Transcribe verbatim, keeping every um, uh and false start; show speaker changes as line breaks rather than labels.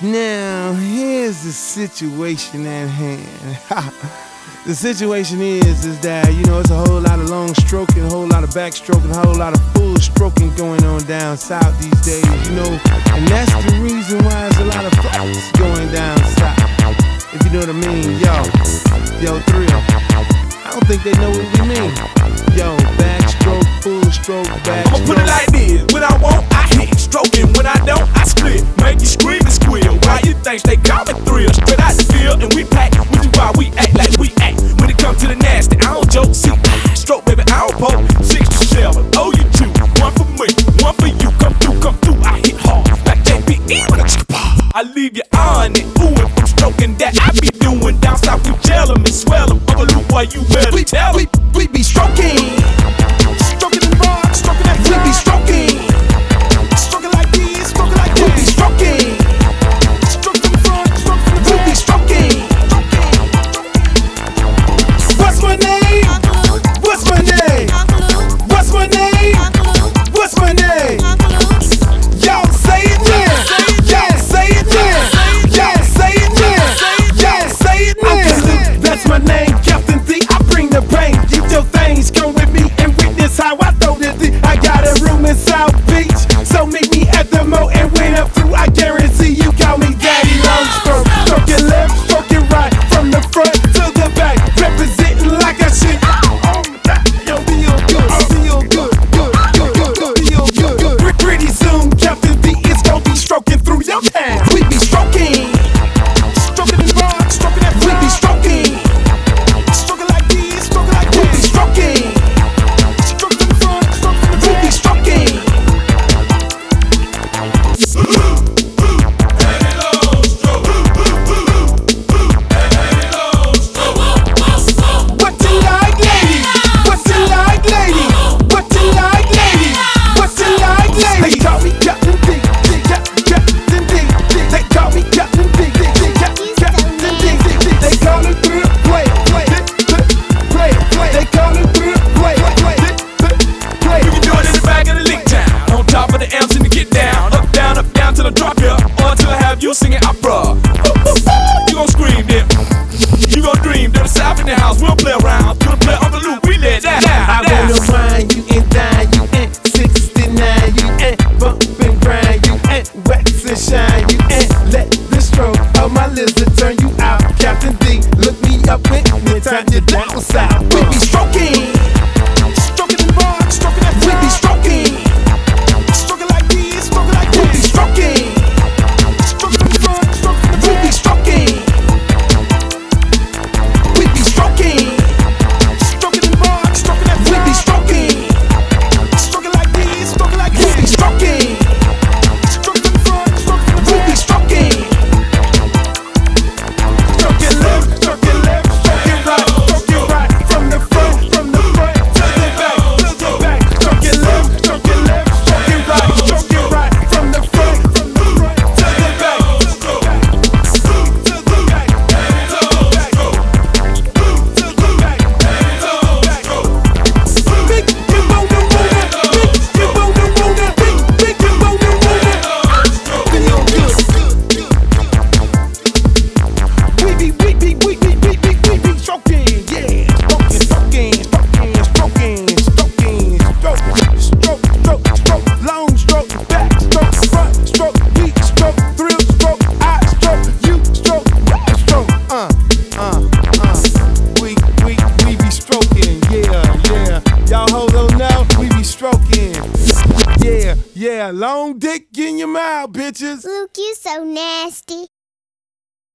Now, here's the situation at hand. The situation is, is that, you know, it's a whole lot of long stroking, a whole lot of backstroking, a whole lot of full stroking going on down south these days, you know. And that's the reason why there's a lot of flights going down south. If you know what I mean, yo, yo, Thrill. I don't think they know what we mean. Yo, backstroke, full stroke, backstroke.
I'ma put it like this: when I want, I hit, stroking. When I don't, I split. Make you scream and squeal. Why you think they call me Thrill? Straight out the field and we pack, which is why we act like we act. When it comes to the nasty, I don't joke. See, stroke, baby, I don't poke. Six to seven, oh you two, one for me, one for you. Come through, come through. I hit hard like J P E when I I leave you on it, ooh, if I'm stroking that I be doing down south, we gel 'em and swell 'em. Uncle Luke, why you better
we,
tell 'em.
We, we be stroking, stroking the rock, stroking that. We be stroking, stroking like this, stroking like this. We be stroking, stroking from the front, stroking from the back. We be stroking. What's my name? What's my name? What's my name? What's my name? Y'all say it then. Y'all say it then. Y'all say it then. Y'all say it then. That's my name, Captain D. I bring the pain. Get your things, come with me and witness how I throw this D. I got a room in South Beach, so meet me at the Mo and when I'm through, I guarantee you call me Daddy Long Stroke. Stroke it left, stroke it right, from the front to the back, representing like I should. Yo, feel good, feel good, good, good, good, feel good, good. Pretty soon, Captain D is gonna be stroking through your town. We be stroking, stroking the rock, stroking that. We be stroking, stroking like this, stroking like this. We be stroking, stroking from the front, stroking from the back. We be stroking. What you like, lady? What you like, lady? What you like, lady? What you like, lady? They call me Captain D, D, Captain D, D. They call me Captain D, D, D, Captain D, D, D. They call it through play, play, play, play. They call it through play, play, play.
We can do it in the back of the league town, on top of the amps and to get down, up, down, up, down till I drop ya, or till I have you singing opera. You gon' scream then, you gon' dream. There's a south in the house, we'll play around. To the play Uncle Luke, we let that
I
down.
wanna grind you and dine you and sixty-nine you and bump and grind you and wax and shine you and let the stroke of my lizard turn you out. Captain D, look me up with me, time you down south.
We be stroking, stroking the rock, stroking that. We be stroking, stroking like this, stroking like this. We be stroking, stroking from the front, stroking from the back. We be stroking, we be stroking, stroking the rock, stroking that. We be stroking, stroking like this, stroking like this. We be stroking, stroking from the front, stroking from the back. We be stroking, stroking left, stroking left, stroking right, stroking right, from the front, from the front to the back, to the back. Stroking left, stroking left, stroking right, stroking right, from the front, from the front to the back, to the back, to the back, to the back, to the back, to the back. Big, you wanna move it, big, you wanna move it, big, big, you wanna move it. Feel good. We be, we be, we be, we be, we be stroking, yeah. Stroking, stroking, stroking, stroking, stroking, stroke, stroke, stroke, stroke, long stroke, back stroke, front stroke, weak stroke, thrill stroke, I stroke, you stroke, I stroke. Uh, uh, uh. We, we, we be stroking, yeah, yeah. Y'all hold on now, we be stroking. Yeah, yeah, long dick in your mouth, bitches.
Luke, you so nasty.